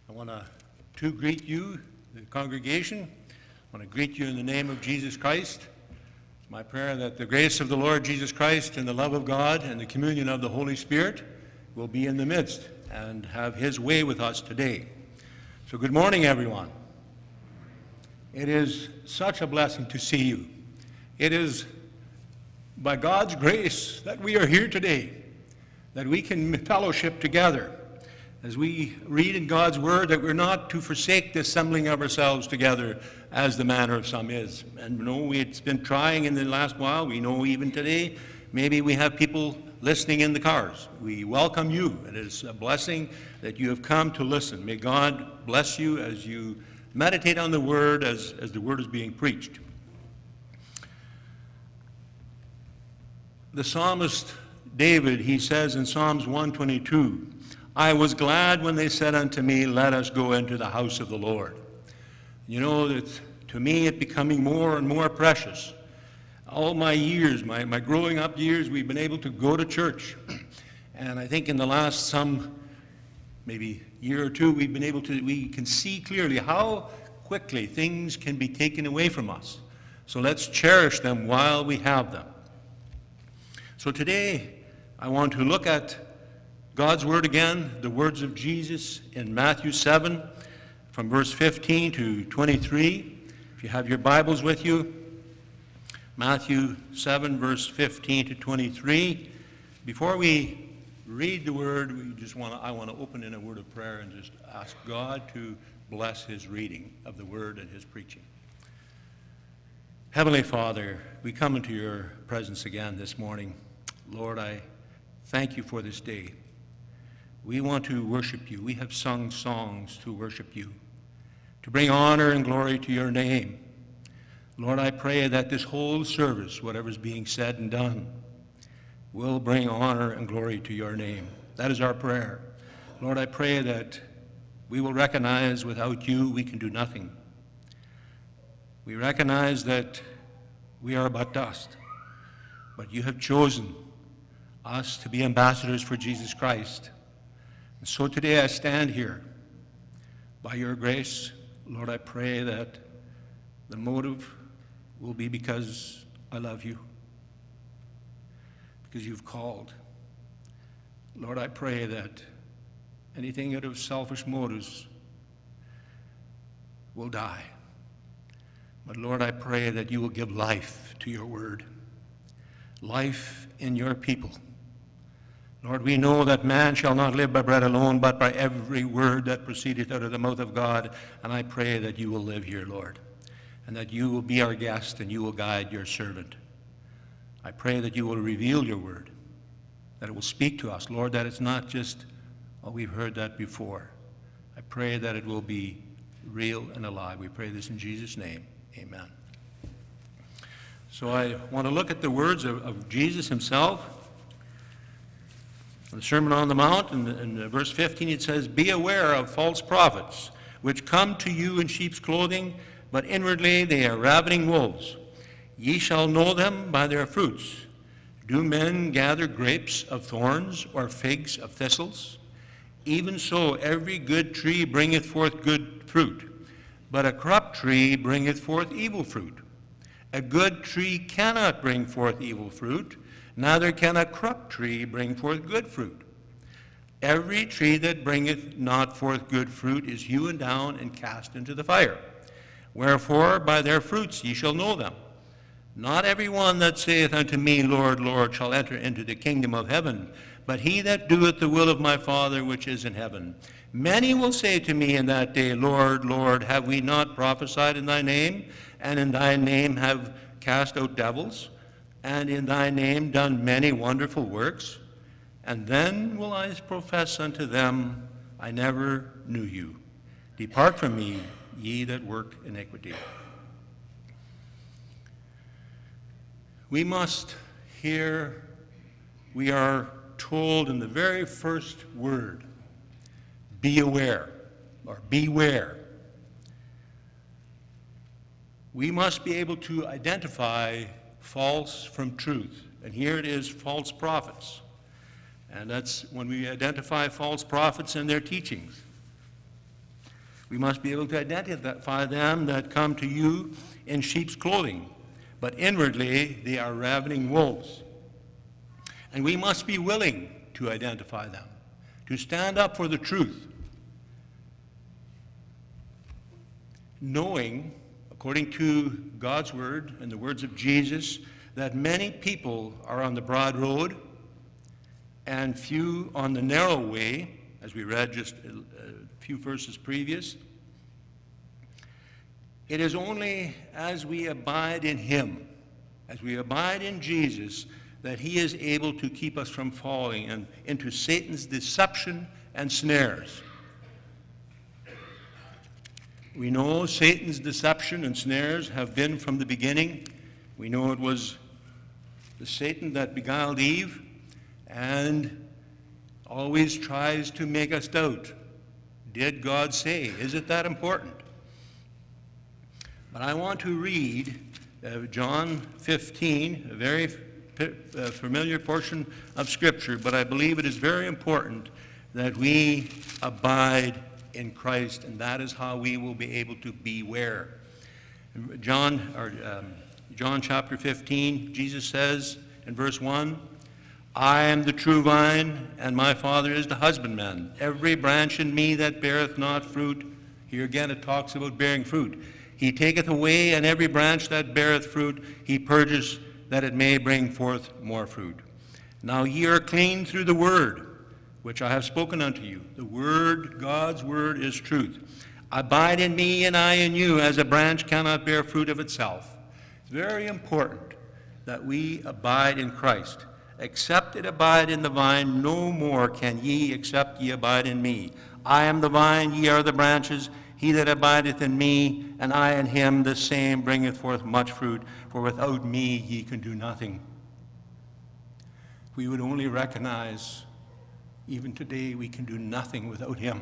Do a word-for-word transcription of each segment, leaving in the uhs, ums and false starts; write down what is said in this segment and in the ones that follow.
I want to, to greet you, the congregation. I want to greet you in the name of Jesus Christ. It's my prayer that the grace of the Lord Jesus Christ and the love of God and the communion of the Holy Spirit will be in the midst and have his way with us today. So good morning, everyone. It is such a blessing to see you. It is by God's grace that we are here today, that we can fellowship together as we read in God's word, that we're not to forsake the assembling of ourselves together as the manner of some is. And we know it's been trying in the last while. We know even today, maybe we have people listening in the cars. We welcome you. It is a blessing that you have come to listen. May God bless you as you meditate on the word as, as the word is being preached. The psalmist David, he says in Psalms one twenty-two, I was glad when they said unto me, let us go into the house of the Lord. You know, that to me it's becoming more and more precious. All my years, my, my growing up years, we've been able to go to church. And I think in the last some, maybe year or two, we've been able to, we can see clearly how quickly things can be taken away from us. So let's cherish them while we have them. So today, I want to look at God's word again, the words of Jesus in Matthew seven, from verse fifteen to twenty-three. If you have your Bibles with you, Matthew seven, verse fifteen to twenty-three. Before we read the word, we just want to, I want to open in a word of prayer and just ask God to bless his reading of the word and his preaching. Heavenly Father, we come into your presence again this morning. Lord, I thank you for this day. We want to worship you. We have sung songs to worship you, to bring honor and glory to your name. Lord, I pray that this whole service, whatever's being said and done, will bring honor and glory to your name. That is our prayer. Lord, I pray that we will recognize without you we can do nothing. We recognize that we are but dust, but you have chosen us to be ambassadors for Jesus Christ. And so today I stand here. By your grace, Lord, I pray that the motive will be because I love you, because you've called. Lord, I pray that anything out of selfish motives will die. But Lord, I pray that you will give life to your word, life in your people. Lord, we know that man shall not live by bread alone, but by every word that proceedeth out of the mouth of God. And I pray that you will live here, Lord, and that you will be our guest and you will guide your servant. I pray that you will reveal your word, that it will speak to us, Lord, that it's not just, oh, we've heard that before. I pray that it will be real and alive. We pray this in Jesus' name. Amen. So I want to look at the words of, of Jesus himself. In the Sermon on the Mount, in, the, in verse fifteen, it says, be aware of false prophets, which come to you in sheep's clothing, but inwardly they are ravening wolves. Ye shall know them by their fruits. Do men gather grapes of thorns, or figs of thistles? Even so, every good tree bringeth forth good fruit, but a corrupt tree bringeth forth evil fruit. A good tree cannot bring forth evil fruit, neither can a corrupt tree bring forth good fruit. Every tree that bringeth not forth good fruit is hewn down and cast into the fire. Wherefore, by their fruits ye shall know them. Not every one that saith unto me, Lord, Lord, shall enter into the kingdom of heaven, but he that doeth the will of my Father which is in heaven. Many will say to me in that day, Lord, Lord, have we not prophesied in thy name, and in thy name have cast out devils, and in thy name done many wonderful works? And then will I profess unto them, I never knew you. Depart from me, ye that work iniquity. We must hear, we are told in the very first word, be aware, or beware. We must be able to identify false from truth. And here it is, false prophets. And that's when we identify false prophets and their teachings. We must be able to identify them that come to you in sheep's clothing, but inwardly they are ravening wolves. And we must be willing to identify them, to stand up for the truth, knowing, according to God's word and the words of Jesus, that many people are on the broad road and few on the narrow way, as we read just a few verses previous. It is only as we abide in him, as we abide in Jesus, that he is able to keep us from falling and into Satan's deception and snares. We know Satan's deception and snares have been from the beginning. We know it was the Satan that beguiled Eve and always tries to make us doubt. Did God say? Is it that important? But I want to read uh, John fifteen, a very f- uh, familiar portion of Scripture, but I believe it is very important that we abide in Christ, and that is how we will be able to beware. John, or, um, John chapter fifteen, Jesus says in verse one, I am the true vine, and my Father is the husbandman. Every branch in me that beareth not fruit, here again it talks about bearing fruit, he taketh away, and every branch that beareth fruit, he purges, that it may bring forth more fruit. Now ye are clean through the word, which I have spoken unto you. The word, God's word, is truth. Abide in me, and I in you, as a branch cannot bear fruit of itself. It's very important that we abide in Christ. Except it abide in the vine, no more can ye, except ye abide in me. I am the vine, ye are the branches. He that abideth in me, and I in him, the same bringeth forth much fruit, for without me ye can do nothing. We would only recognize, even today, we can do nothing without him.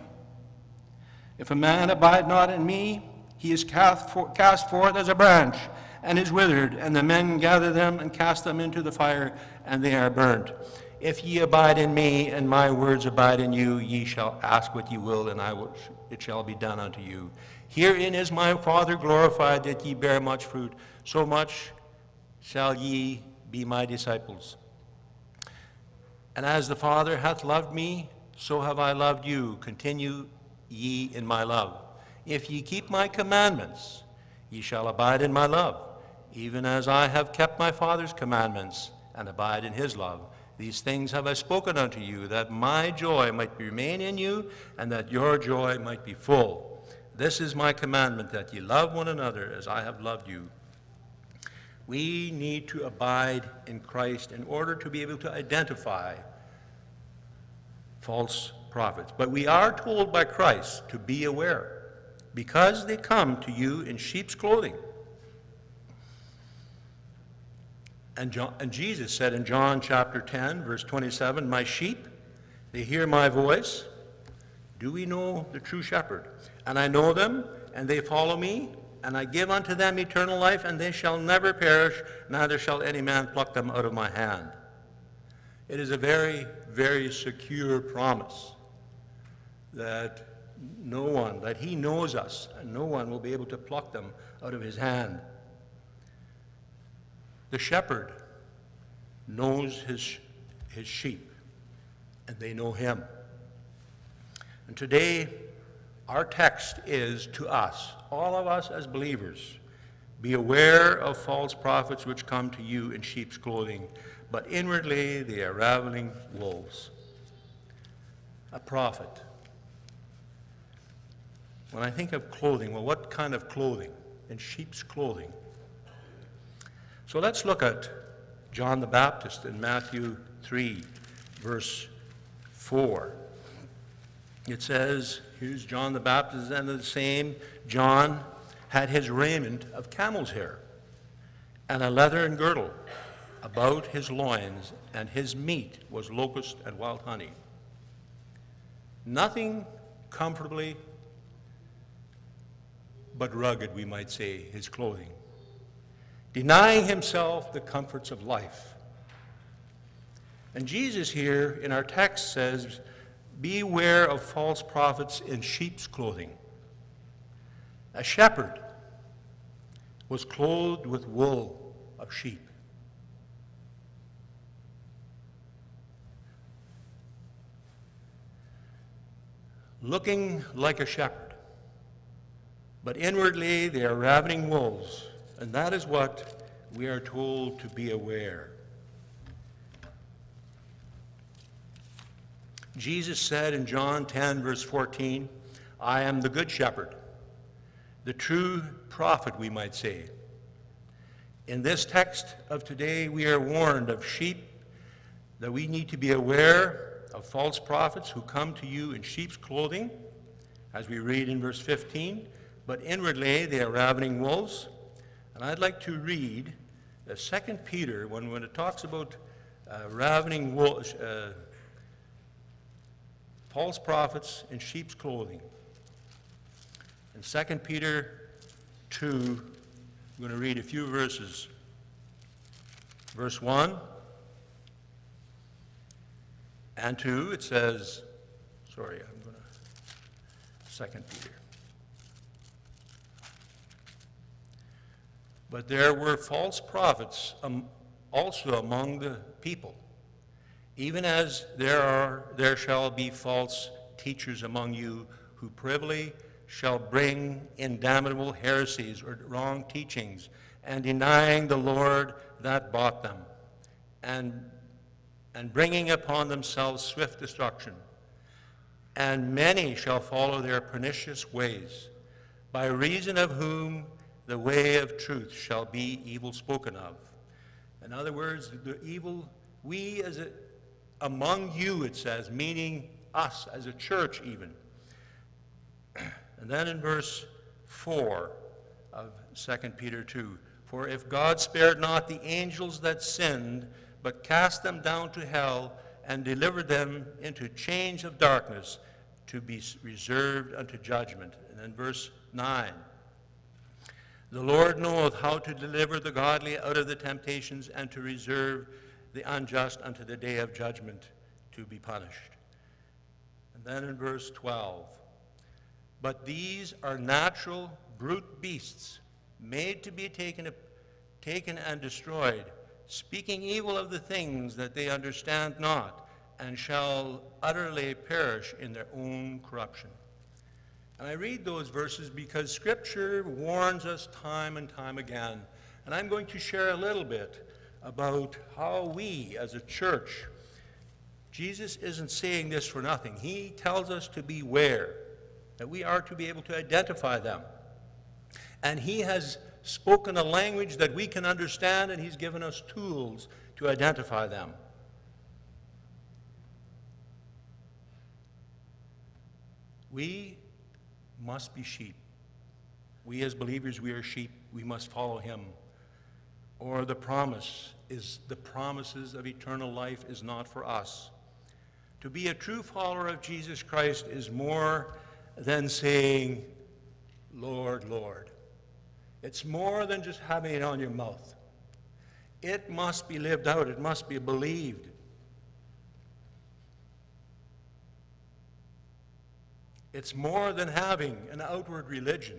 If a man abide not in me, he is cast forth as a branch, and is withered, and the men gather them and cast them into the fire, and they are burnt. If ye abide in me, and my words abide in you, ye shall ask what ye will, and I will, it shall be done unto you. Herein is my Father glorified, that ye bear much fruit. So much shall ye be my disciples. And as the Father hath loved me, so have I loved you. Continue ye in my love. If ye keep my commandments, ye shall abide in my love, even as I have kept my Father's commandments, and abide in his love. These things have I spoken unto you, that my joy might remain in you, and that your joy might be full. This is my commandment, that ye love one another as I have loved you. We need to abide in Christ in order to be able to identify false prophets. But we are told by Christ to be aware, because they come to you in sheep's clothing. And, John, and Jesus said in John chapter ten, verse twenty-seven, my sheep, they hear my voice. Do we know the true shepherd? And I know them, and they follow me, and I give unto them eternal life, and they shall never perish, neither shall any man pluck them out of my hand. It is a very, very secure promise that no one, that he knows us, and no one will be able to pluck them out of his hand. The shepherd knows his, his sheep, and they know him. And today, our text is to us, all of us as believers, be aware of false prophets which come to you in sheep's clothing, but inwardly they are ravening wolves. A prophet. When I think of clothing, well, what kind of clothing? In sheep's clothing. So let's look at John the Baptist in Matthew three, verse four. It says, here's John the Baptist, and the same John had his raiment of camel's hair, and a leathern girdle about his loins, and his meat was locust and wild honey. Nothing comfortably but rugged, we might say, his clothing. Denying himself the comforts of life. And Jesus here in our text says, beware of false prophets in sheep's clothing. A shepherd was clothed with wool of sheep. Looking like a shepherd, but inwardly they are ravening wolves, and that is what we are told to be aware. Jesus said in John ten, verse fourteen, I am the good shepherd, the true prophet, we might say. In this text of today, we are warned of sheep, that we need to be aware of false prophets who come to you in sheep's clothing, as we read in verse fifteen, but inwardly they are ravening wolves. And I'd like to read uh, Second Peter, when, when it talks about uh, ravening wolves, uh, false prophets in sheep's clothing. In Second Peter two, I'm going to read a few verses. Verse one and two, it says, sorry, I'm going to, Second Peter. But there were false prophets um, also among the people, even as there are, there shall be false teachers among you who privily shall bring in damnable heresies or wrong teachings, and denying the Lord that bought them, and and bringing upon themselves swift destruction. And many shall follow their pernicious ways, by reason of whom the way of truth shall be evil spoken of. In other words, the evil, we as a, among you, it says, meaning us as a church even. And then in verse four of Second Peter two, for if God spared not the angels that sinned, but cast them down to hell, and delivered them into chains of darkness, to be reserved unto judgment. And then verse nine, the Lord knoweth how to deliver the godly out of the temptations, and to reserve the unjust unto the day of judgment, to be punished. And then in verse twelve, but these are natural brute beasts, made to be taken, taken and destroyed, speaking evil of the things that they understand not, and shall utterly perish in their own corruption. And I read those verses because Scripture warns us time and time again. And I'm going to share a little bit about how we as a church, Jesus isn't saying this for nothing. He tells us to beware, that we are to be able to identify them. And he has spoken a language that we can understand, and he's given us tools to identify them. We must be sheep. We as believers, we are sheep. We must follow him. Or the promise is, the promises of eternal life is not for us. To be a true follower of Jesus Christ is more than saying, Lord, Lord. It's more than just having it on your mouth. It must be lived out. It must be believed. It's more than having an outward religion.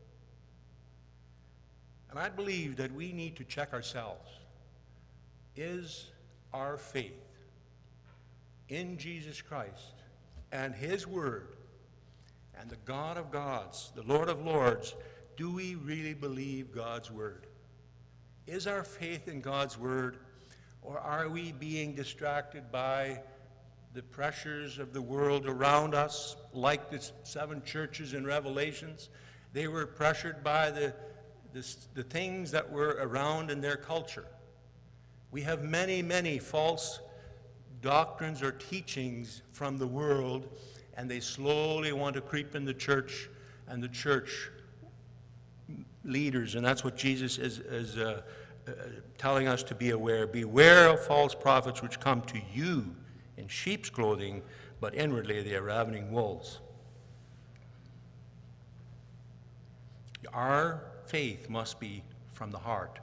And I believe that we need to check ourselves. Is our faith in Jesus Christ and his word and the God of gods, the Lord of lords, do we really believe God's word? Is our faith in God's word, or are we being distracted by the pressures of the world around us, like the seven churches in Revelations? They were pressured by the, the, the things that were around in their culture. We have many, many false doctrines or teachings from the world, and they slowly want to creep in the church and the church leaders, and that's what Jesus is, is uh, uh, telling us to be aware. Beware of false prophets which come to you in sheep's clothing, but inwardly they are ravening wolves. Our faith must be from the heart.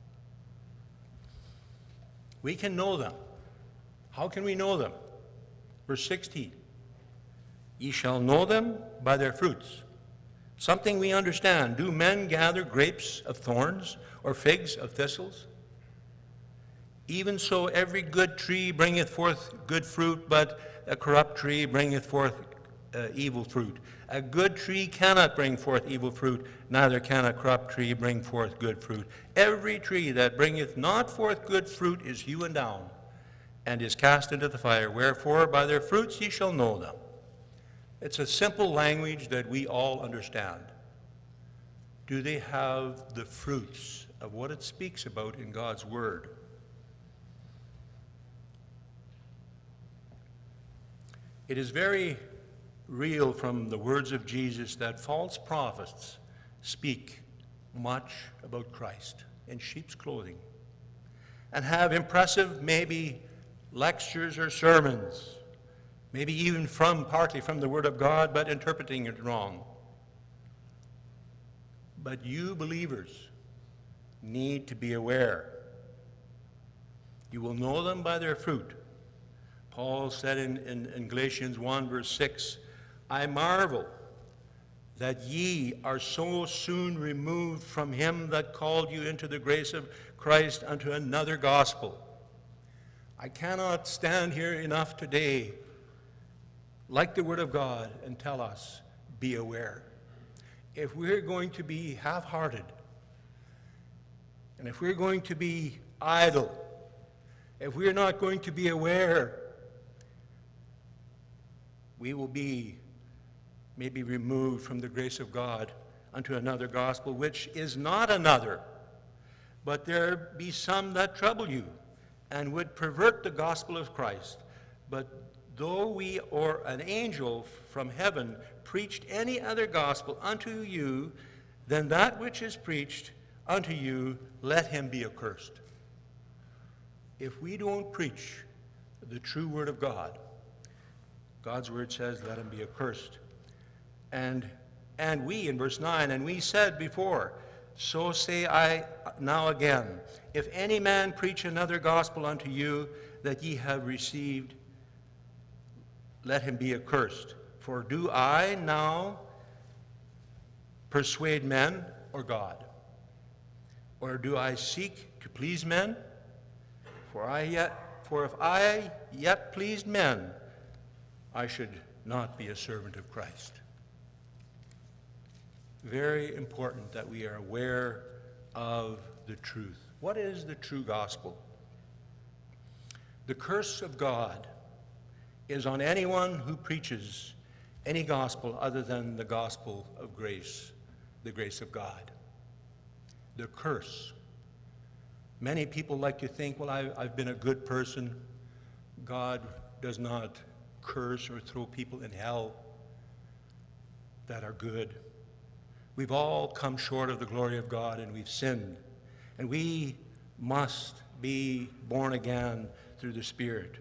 We can know them. How can we know them? Verse sixteen, ye shall know them by their fruits. Something we understand. Do men gather grapes of thorns or figs of thistles? Even so, every good tree bringeth forth good fruit, but a corrupt tree bringeth forth uh, evil fruit. A good tree cannot bring forth evil fruit, neither can a corrupt tree bring forth good fruit. Every tree that bringeth not forth good fruit is hewn down, and is cast into the fire. Wherefore, by their fruits ye shall know them. It's a simple language that we all understand. Do they have the fruits of what it speaks about in God's Word? It is very real from the words of Jesus that false prophets speak much about Christ in sheep's clothing and have impressive, maybe, lectures or sermons, maybe even from partly from the Word of God, but interpreting it wrong. But you believers need to be aware. You will know them by their fruit. Paul said in, in, in Galatians one, verse six, I marvel that ye are so soon removed from him that called you into the grace of Christ unto another gospel. I cannot stand here enough today, like the Word of God, and tell us, be aware. If we're going to be half-hearted, and if we're going to be idle, if we're not going to be aware, we will be maybe removed from the grace of God unto another gospel, which is not another. But there be some that trouble you and would pervert the gospel of Christ. But though we or an angel from heaven preached any other gospel unto you than that which is preached unto you, let him be accursed. If we don't preach the true word of God, God's word says, let him be accursed. And, and we, in verse nine, and we said before, so say I now again, if any man preach another gospel unto you that ye have received, let him be accursed. For do I now persuade men or God? Or do I seek to please men? For I yet, for if I yet pleased men, I should not be a servant of Christ. Very important that we are aware of the truth. What is the true gospel? The curse of God is on anyone who preaches any gospel other than the gospel of grace, the grace of God. The curse. Many people like to think, well, I, I've been a good person. God does not curse or throw people in hell that are good. We've all come short of the glory of God, and we've sinned. And we must be born again through the Spirit.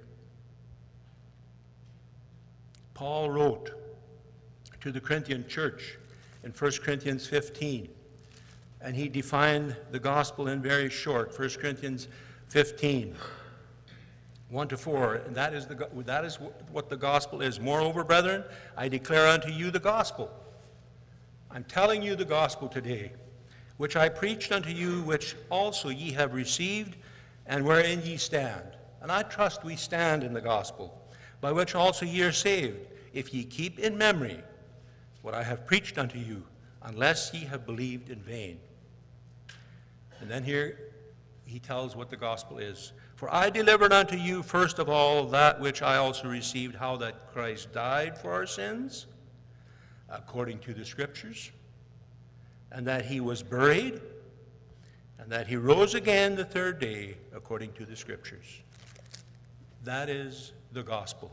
Paul wrote to the Corinthian church in First Corinthians fifteen, and he defined the gospel in very short, First Corinthians fifteen, one to four, and that is, the, that is what the gospel is. Moreover, brethren, I declare unto you the gospel. I'm telling you the gospel today, which I preached unto you, which also ye have received, and wherein ye stand. And I trust we stand in the gospel, by which also ye are saved, if ye keep in memory what I have preached unto you, unless ye have believed in vain. And then here he tells what the gospel is. For I delivered unto you first of all that which I also received, how that Christ died for our sins, according to the Scriptures, and that he was buried, and that he rose again the third day, according to the Scriptures. That is the gospel.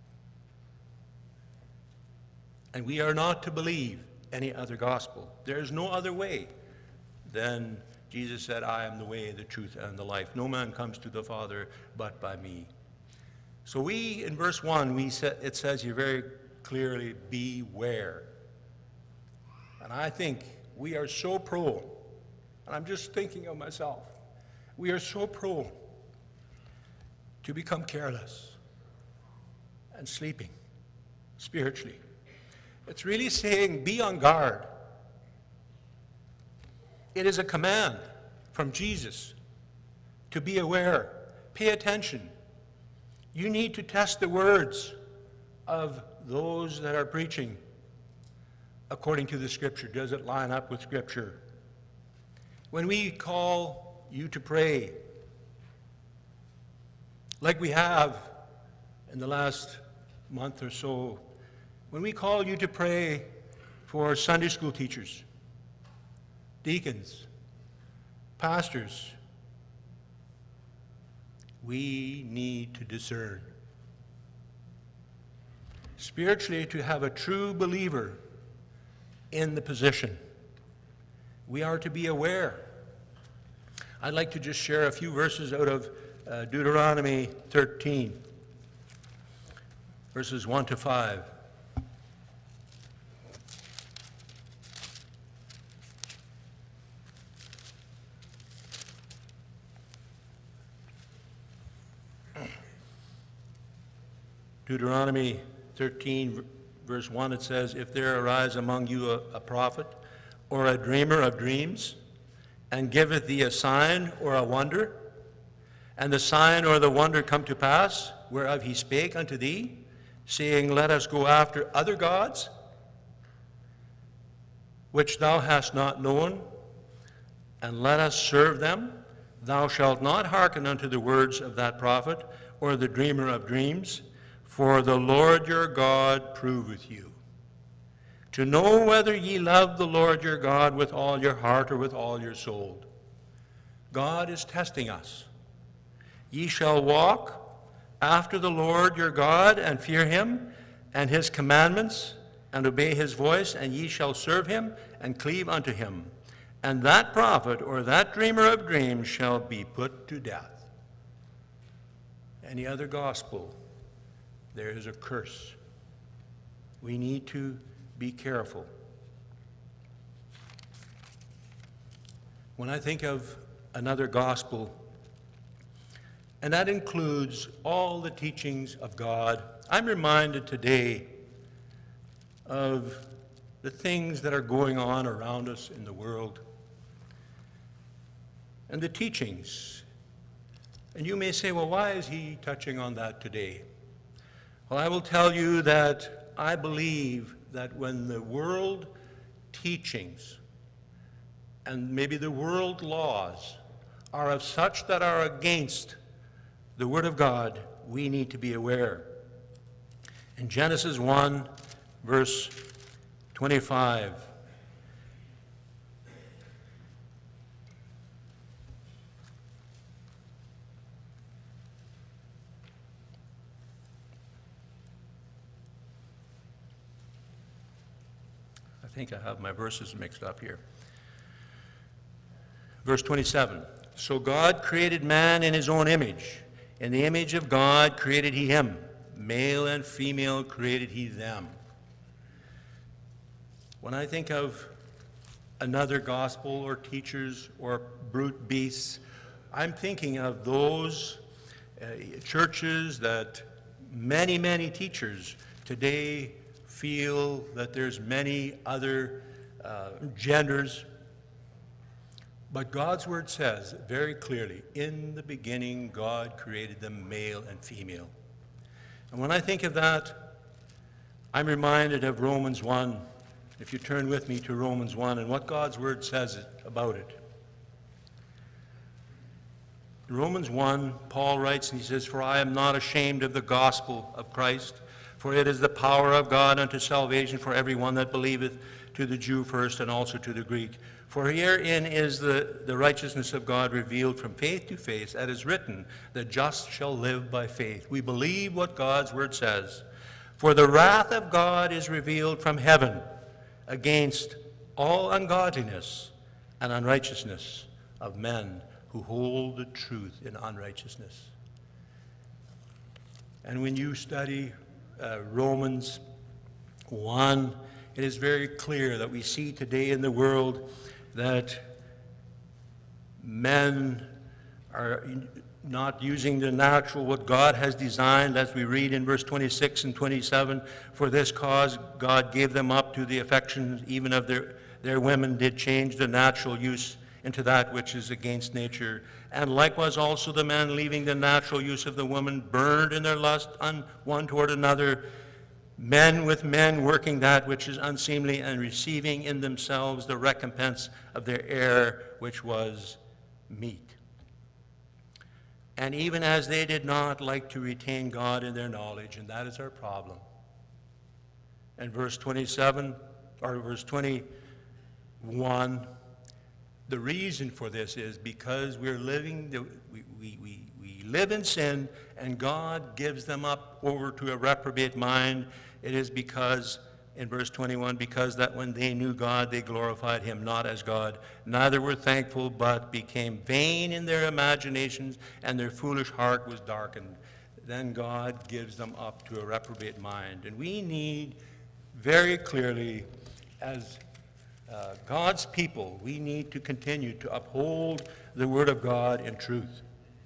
And we are not to believe any other gospel. There is no other way than Jesus said, I am the way, the truth, and the life. No man comes to the Father but by me. So we, in verse one, we sa- it says here very clearly, beware. And I think we are so prone, and I'm just thinking of myself, we are so prone to become careless and sleeping spiritually. It's really saying be on guard. It is a command from Jesus to be aware, pay attention. You need to test the words of those that are preaching according to the Scripture. Does it line up with Scripture? When we call you to pray, like we have in the last month or so, when we call you to pray for Sunday school teachers, deacons, pastors, we need to discern. Spiritually, to have a true believer in the position, we are to be aware. I'd like to just share a few verses out of uh, Deuteronomy thirteen, verses one to five. Deuteronomy thirteen, verse one, it says, "If there arise among you a, a prophet or a dreamer of dreams, and giveth thee a sign or a wonder, and the sign or the wonder come to pass, whereof he spake unto thee, saying, Let us go after other gods, which thou hast not known, and let us serve them, thou shalt not hearken unto the words of that prophet or the dreamer of dreams, for the Lord your God proveth you, to know whether ye love the Lord your God with all your heart or with all your soul." God is testing us. "Ye shall walk after the Lord your God, and fear him, and his commandments, and obey his voice, and ye shall serve him, and cleave unto him. And that prophet or that dreamer of dreams shall be put to death." Any other gospel, there is a curse. We need to be careful. When I think of another gospel, and that includes all the teachings of God, I'm reminded today of the things that are going on around us in the world and the teachings. And you may say, well, why is he touching on that today? Well, I will tell you that I believe that when the world teachings and maybe the world laws are of such that are against the Word of God, we need to be aware. In Genesis one, verse twenty-five, I think I have my verses mixed up here. Verse twenty-seven, "So God created man in his own image. In the image of God created he him. Male and female created he them." When I think of another gospel or teachers or brute beasts, I'm thinking of those uh, churches that many, many teachers today feel that there's many other uh, genders. But God's word says very clearly, in the beginning God created them male and female. And when I think of that, I'm reminded of Romans one. If you turn with me to Romans one and what God's word says about it. In Romans one, Paul writes and he says, "For I am not ashamed of the gospel of Christ, for it is the power of God unto salvation for everyone that believeth, to the Jew first and also to the Greek. For herein is the, the righteousness of God revealed from faith to faith, as is written, the just shall live by faith." We believe what God's word says. "For the wrath of God is revealed from heaven against all ungodliness and unrighteousness of men who hold the truth in unrighteousness." And when you study uh, Romans one, it is very clear that we see today in the world that men are not using the natural, what God has designed, as we read in verse twenty-six and twenty-seven, "For this cause God gave them up to the affections even of their, their women, did change the natural use into that which is against nature. And likewise also the men, leaving the natural use of the woman, burned in their lust one toward another, men with men, working that which is unseemly, and receiving in themselves the recompense of their error, which was meat. And even as they did not like to retain God in their knowledge, and that is our problem. And verse twenty-seven, or verse twenty-one, the reason for this is because we're living, the, we, we, we, we live in sin, and God gives them up over to a reprobate mind. It is because, in verse twenty-one, because that when they knew God, they glorified him not as God, neither were thankful, but became vain in their imaginations, and their foolish heart was darkened. Then God gives them up to a reprobate mind. And we need very clearly, as uh, God's people, we need to continue to uphold the Word of God in truth.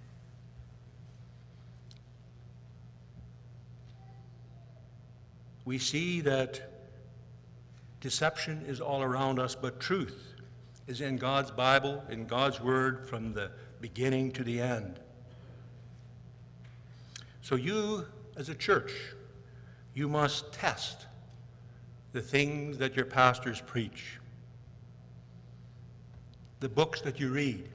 We see that deception is all around us, but truth is in God's Bible, in God's Word, from the beginning to the end. So you, as a church, you must test the things that your pastors preach, the books that you read,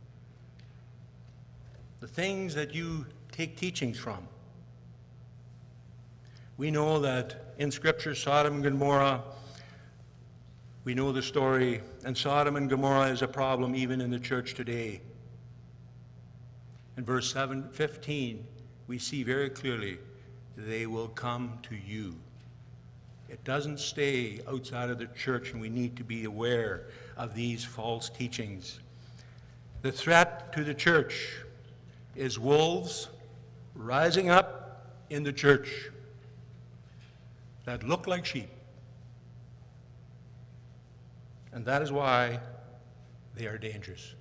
the things that you take teachings from. We know that in Scripture, Sodom and Gomorrah, we know the story, and Sodom and Gomorrah is a problem even in the church today. In verse seven, fifteen, we see very clearly, they will come to you. It doesn't stay outside of the church, and we need to be aware of these false teachings. The threat to the church is wolves rising up in the church that look like sheep. And that is why they are dangerous.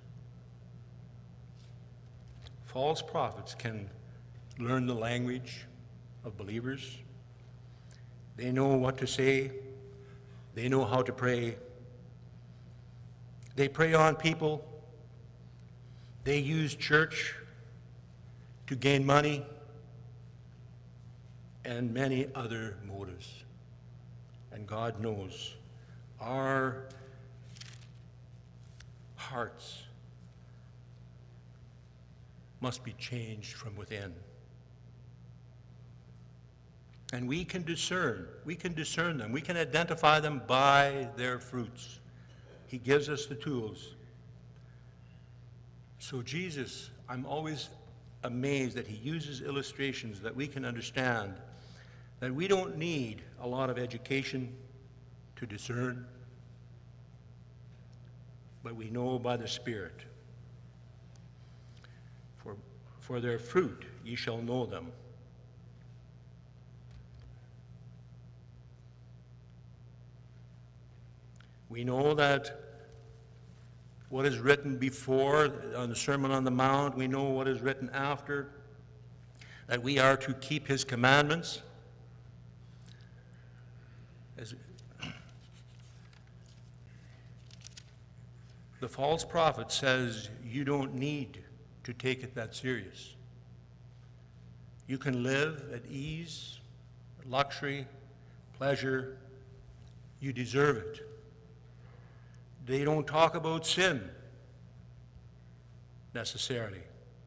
False prophets can learn the language of believers. They know what to say. They know how to pray. They prey on people. They use church to gain money and many other motives. And God knows our hearts must be changed from within. And we can discern, we can discern them. We can identify them by their fruits. He gives us the tools. So Jesus, I'm always amazed that he uses illustrations that we can understand, that we don't need a lot of education to discern, but we know by the Spirit. For, for their fruit ye shall know them. We know that what is written before on the Sermon on the Mount, we know what is written after, that we are to keep his commandments. As the false prophet says, you don't need to take it that serious. You can live at ease, luxury, pleasure. You deserve it. They don't talk about sin necessarily.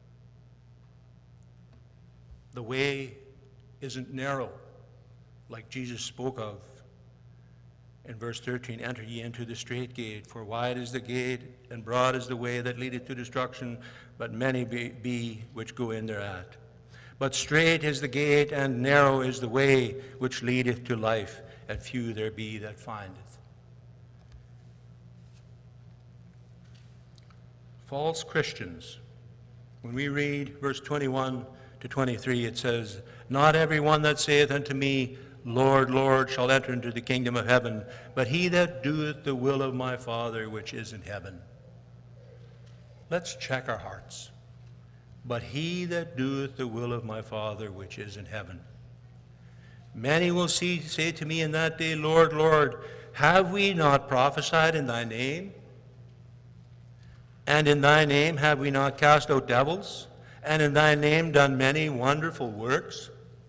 The way isn't narrow, like Jesus spoke of in verse thirteen, enter ye into the straight gate, for wide is the gate, and broad is the way that leadeth to destruction, but many be, be which go in thereat. But strait is the gate, and narrow is the way which leadeth to life, and few there be that find it. False Christians. When we read verse twenty-one to twenty-three, it says, not every one that saith unto me, Lord, Lord, shall enter into the kingdom of heaven, but he that doeth the will of my Father which is in heaven. Let's check our hearts. But he that doeth the will of my Father which is in heaven. Many will see, say to me in that day, Lord, Lord, have we not prophesied in thy name? And in thy name have we not cast out devils? And in thy name done many wonderful works?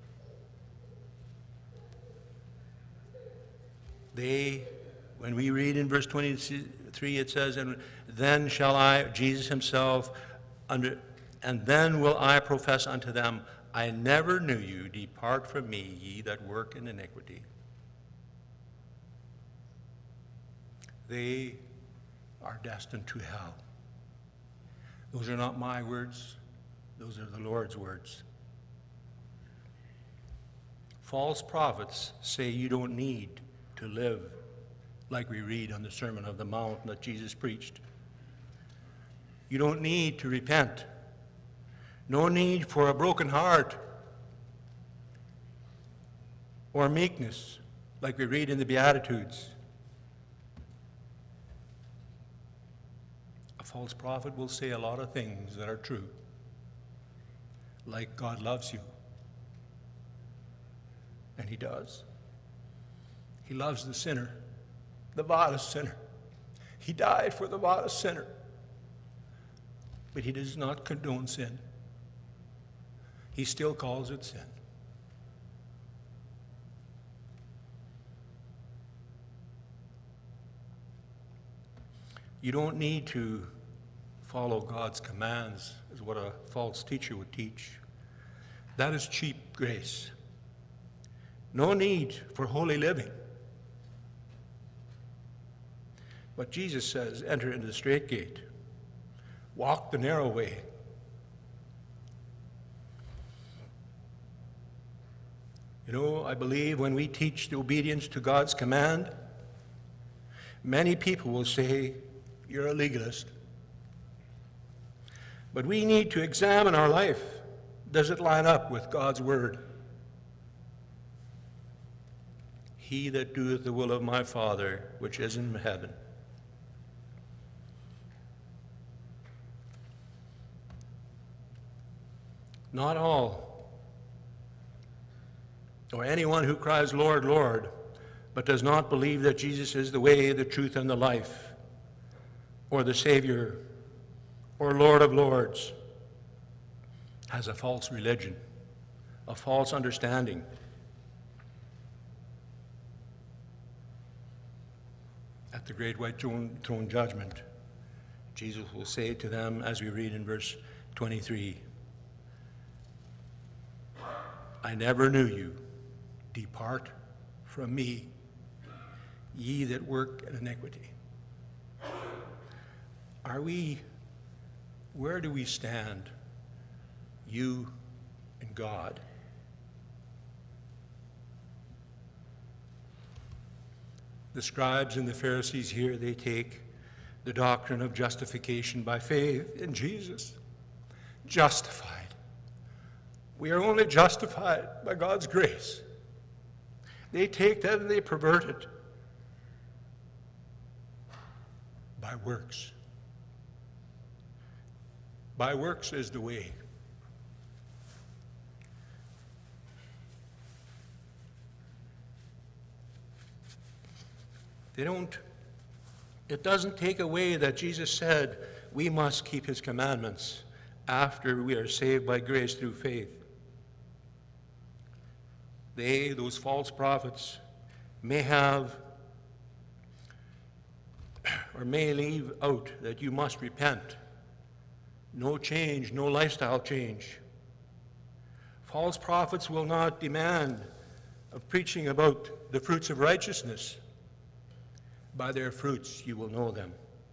They, when we read in verse twenty-three, it says, and then shall I, Jesus himself, under, and then will I profess unto them, I never knew you, depart from me, ye that work in iniquity. They are destined to hell. Those are not my words, those are the Lord's words. False prophets say you don't need to live like we read on the Sermon on the Mount that Jesus preached. You don't need to repent. No need for a broken heart or meekness like we read in the Beatitudes. A false prophet will say a lot of things that are true, like God loves you. And he does. He loves the sinner, the vilest sinner. He died for the vilest sinner. But he does not condone sin. He still calls it sin. You don't need to follow God's commands, is what a false teacher would teach. That is cheap grace. No need for holy living. But Jesus says, enter into the straight gate. Walk the narrow way. You know, I believe when we teach the obedience to God's command, many people will say, you're a legalist. But we need to examine our life. Does it line up with God's word? He that doeth the will of my Father, which is in heaven. Not all, or anyone who cries, Lord, Lord, but does not believe that Jesus is the way, the truth, and the life, or the Savior, or Lord of Lords, has a false religion, a false understanding. At the great white throne, throne judgment, Jesus will say to them, as we read in verse twenty-three, I never knew you. Depart from me, ye that work in iniquity. Are we, where do we stand, you and God? The scribes and the Pharisees here, they take the doctrine of justification by faith in Jesus. Justified. We are only justified by God's grace. They take that and they pervert it by works. By works is the way. They don't, it doesn't take away that Jesus said we must keep his commandments after we are saved by grace through faith. They, those false prophets, may have or may leave out that you must repent. No change, no lifestyle change. False prophets will not demand of preaching about the fruits of righteousness. By their fruits you will know them.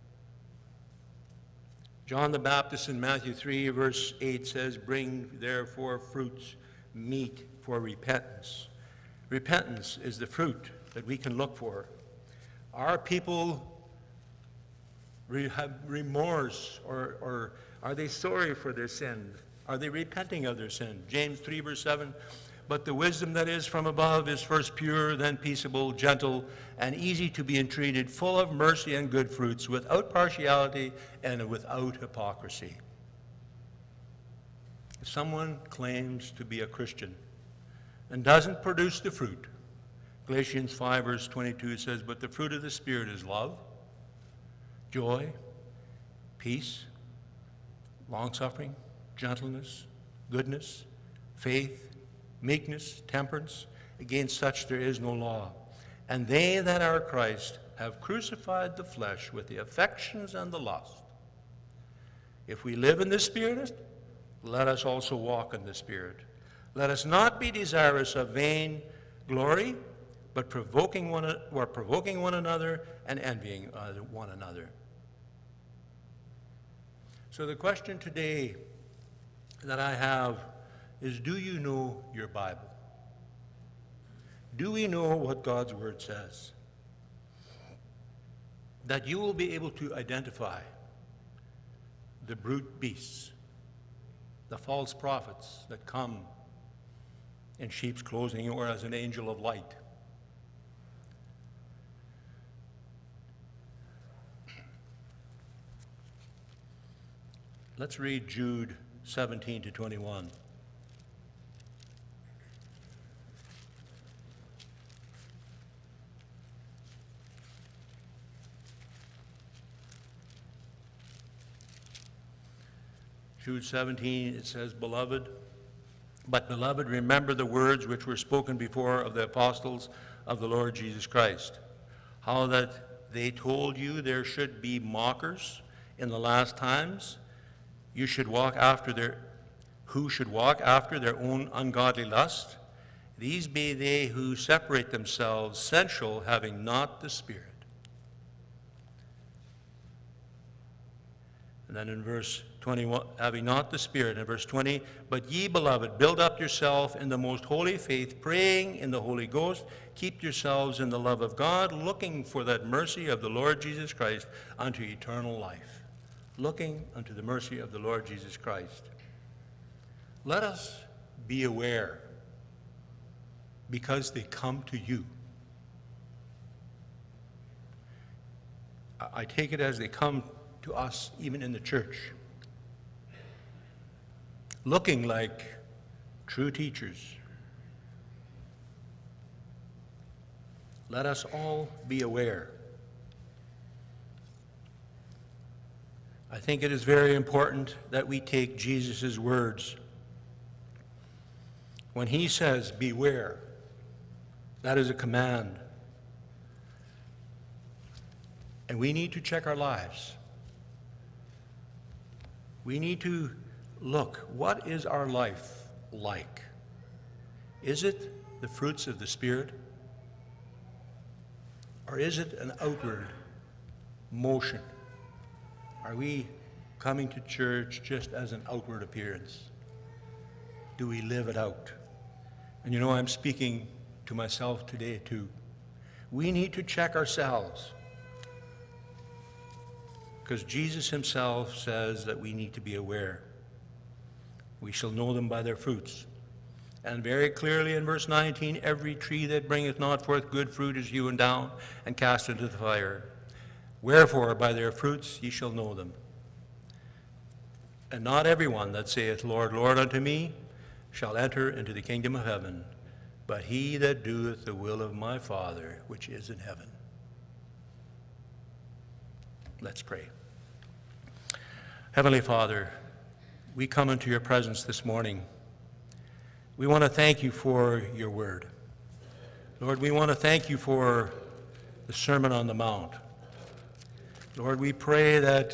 John the Baptist in Matthew three, verse eight says, bring therefore fruits meet for repentance. Repentance is the fruit that we can look for. Are people re- have remorse, or, or are they sorry for their sin? Are they repenting of their sin? James three, verse seven, but the wisdom that is from above is first pure, then peaceable, gentle, and easy to be entreated, full of mercy and good fruits, without partiality and without hypocrisy. If someone claims to be a Christian and doesn't produce the fruit, Galatians five, verse twenty-two says, but the fruit of the Spirit is love, joy, peace, long-suffering, gentleness, goodness, faith, meekness, temperance. Against such there is no law. And they that are Christ have crucified the flesh with the affections and the lust. If we live in the Spirit, let us also walk in the Spirit. Let us not be desirous of vain glory, but provoking one, or provoking one another and envying one another. So the question today that I have is, do you know your Bible? Do we know what God's Word says? That you will be able to identify the brute beasts, the false prophets that come in sheep's clothing or as an angel of light. Let's read Jude seventeen to twenty-one. Jude seventeen, it says, Beloved, but beloved, remember the words which were spoken before of the apostles of the Lord Jesus Christ, how that they told you there should be mockers in the last times, you should walk after their, who should walk after their own ungodly lust. These be they who separate themselves sensual, having not the Spirit. And then in verse twenty-one, having not the Spirit, in verse twenty, but ye, beloved, build up yourself in the most holy faith, praying in the Holy Ghost, keep yourselves in the love of God, looking for that mercy of the Lord Jesus Christ unto eternal life. Looking unto the mercy of the Lord Jesus Christ. Let us be aware, because they come to you. I take it as they come to us even in the church, looking like true teachers. Let us all be aware. I think it is very important that we take Jesus' words. When he says, beware, that is a command. And we need to check our lives. We need to look, what is our life like? Is it the fruits of the Spirit? Or is it an outward motion? Are we coming to church just as an outward appearance? Do we live it out? And you know, I'm speaking to myself today too. We need to check ourselves, because Jesus himself says that we need to be aware. We shall know them by their fruits. And very clearly in verse nineteen, every tree that bringeth not forth good fruit is hewn down and cast into the fire. Wherefore by their fruits ye shall know them. And not every one that saith, Lord, Lord, unto me, shall enter into the kingdom of heaven, but he that doeth the will of my Father which is in heaven. Let's pray. Heavenly Father, we come into your presence this morning. We want to thank you for your word. Lord, we want to thank you for the Sermon on the Mount. Lord, we pray that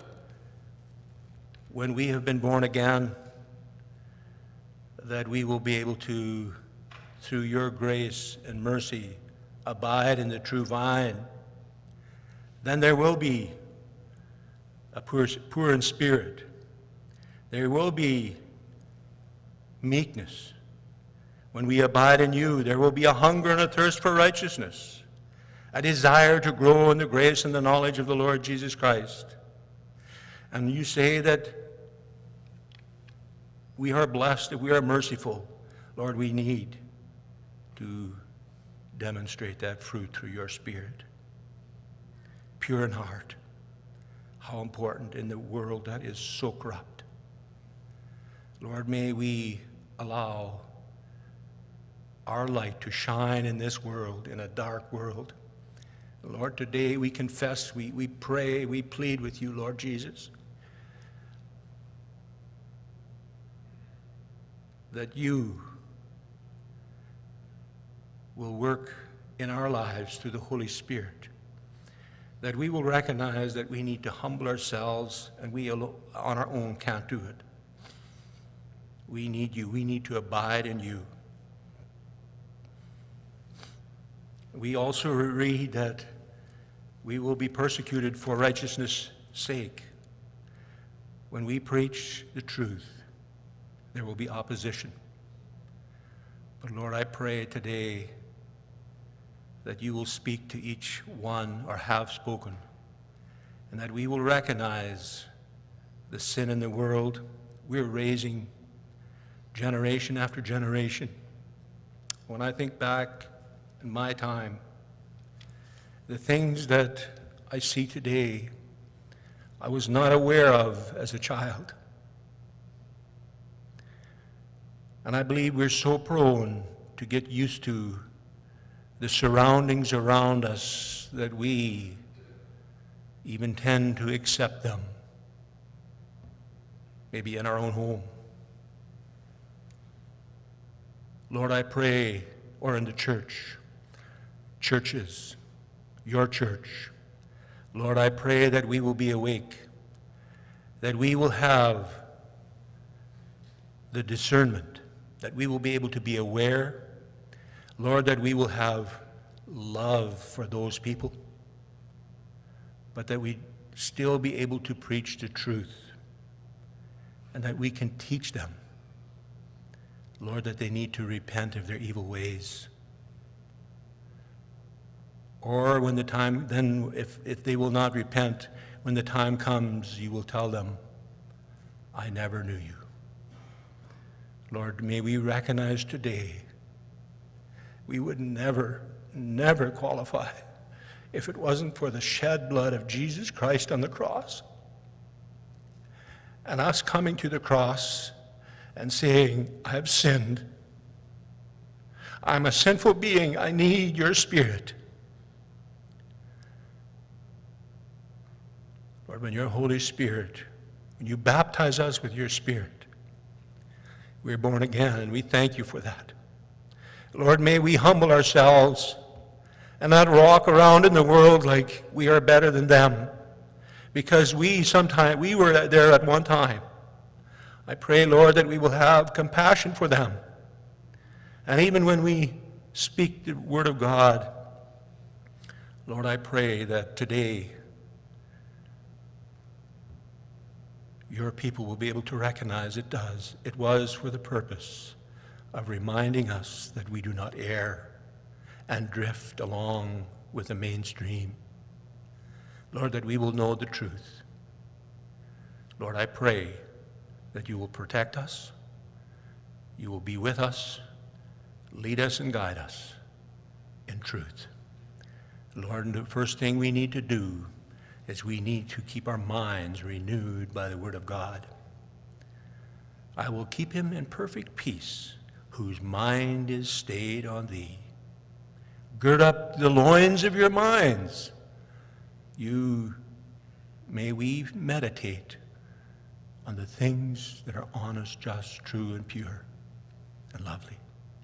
when we have been born again, that we will be able to, through your grace and mercy, abide in the true vine. Then there will be a poor, poor in spirit. There will be meekness. When we abide in you, there will be a hunger and a thirst for righteousness, a desire to grow in the grace and the knowledge of the Lord Jesus Christ. And you say that we are blessed, that we are merciful. Lord, we need to demonstrate that fruit through your Spirit. Pure in heart. How important in the world that is so corrupt. Lord, may we allow our light to shine in this world, in a dark world. Lord, today we confess, we, we pray, we plead with you, Lord Jesus, that you will work in our lives through the Holy Spirit, that we will recognize that we need to humble ourselves and we on our own can't do it. We need you. We need to abide in you. We also read that we will be persecuted for righteousness' sake. When we preach the truth, there will be opposition. But Lord, I pray today that you will speak to each one or have spoken, and that we will recognize the sin in the world. We're raising generation after generation. When I think back in my time, the things that I see today, I was not aware of as a child. And I believe we're so prone to get used to the surroundings around us that we even tend to accept them, maybe in our own home. Lord, I pray, or in the church, churches, your church, Lord, I pray that we will be awake, that we will have the discernment, that we will be able to be aware, Lord, that we will have love for those people, but that we still be able to preach the truth, and that we can teach them, Lord, that they need to repent of their evil ways. Or when the time, then if, if they will not repent, when the time comes, you will tell them, I never knew you. Lord, may we recognize today we would never, never qualify if it wasn't for the shed blood of Jesus Christ on the cross. And us coming to the cross and saying, I have sinned. I'm a sinful being. I need your Spirit. Lord, when your Holy Spirit, when you baptize us with your Spirit, we're born again, and we thank you for that. Lord, may we humble ourselves and not walk around in the world like we are better than them, because we sometimes, we were there at one time. I pray, Lord, that we will have compassion for them. And even when we speak the word of God, Lord, I pray that today your people will be able to recognize it does. It was for the purpose of reminding us that we do not err and drift along with the mainstream. Lord, that we will know the truth. Lord, I pray that you will protect us, you will be with us, lead us and guide us in truth. Lord, the first thing we need to do is we need to keep our minds renewed by the word of God. I will keep him in perfect peace, whose mind is stayed on thee. Gird up the loins of your minds. You, may we meditate on the things that are honest, just, true, and pure, and lovely.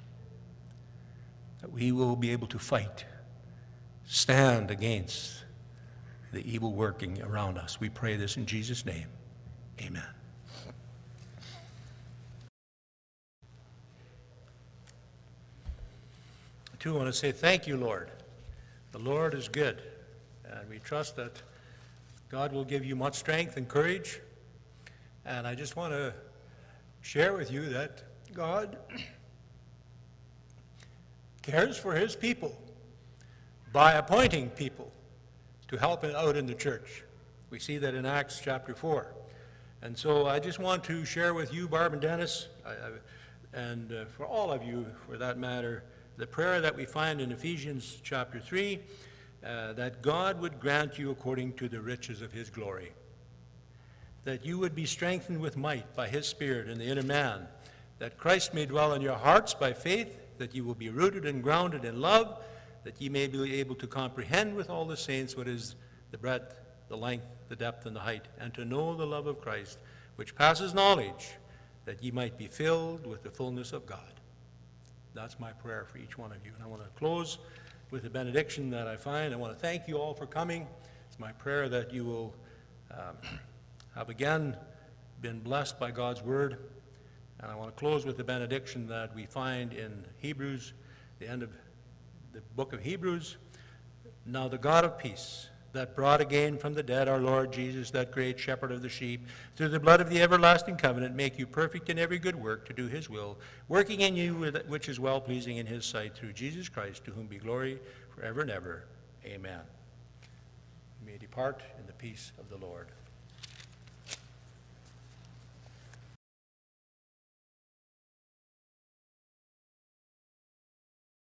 That we will be able to fight, stand against the evil working around us. We pray this in Jesus' name. Amen. I too want to say thank you, Lord. The Lord is good, and we trust that God will give you much strength and courage. And I just want to share with you that God cares for his people by appointing people to help out in the church. We see that in Acts chapter four. And so I just want to share with you, Barb and Dennis, I, I, and uh, for all of you, for that matter, the prayer that we find in Ephesians chapter three, uh, that God would grant you according to the riches of his glory, that you would be strengthened with might by his Spirit in the inner man, that Christ may dwell in your hearts by faith, that you will be rooted and grounded in love, that ye may be able to comprehend with all the saints what is the breadth, the length, the depth, and the height, and to know the love of Christ, which passes knowledge, that ye might be filled with the fullness of God. That's my prayer for each one of you. And I want to close with the benediction that I find. I want to thank you all for coming. It's my prayer that you will um, have again been blessed by God's word. And I want to close with the benediction that we find in Hebrews, the end of the book of Hebrews. Now the God of peace, that brought again from the dead our Lord Jesus, that great shepherd of the sheep, through the blood of the everlasting covenant, make you perfect in every good work to do his will, working in you which is well-pleasing in his sight, through Jesus Christ, to whom be glory forever and ever. Amen. You may depart in the peace of the Lord.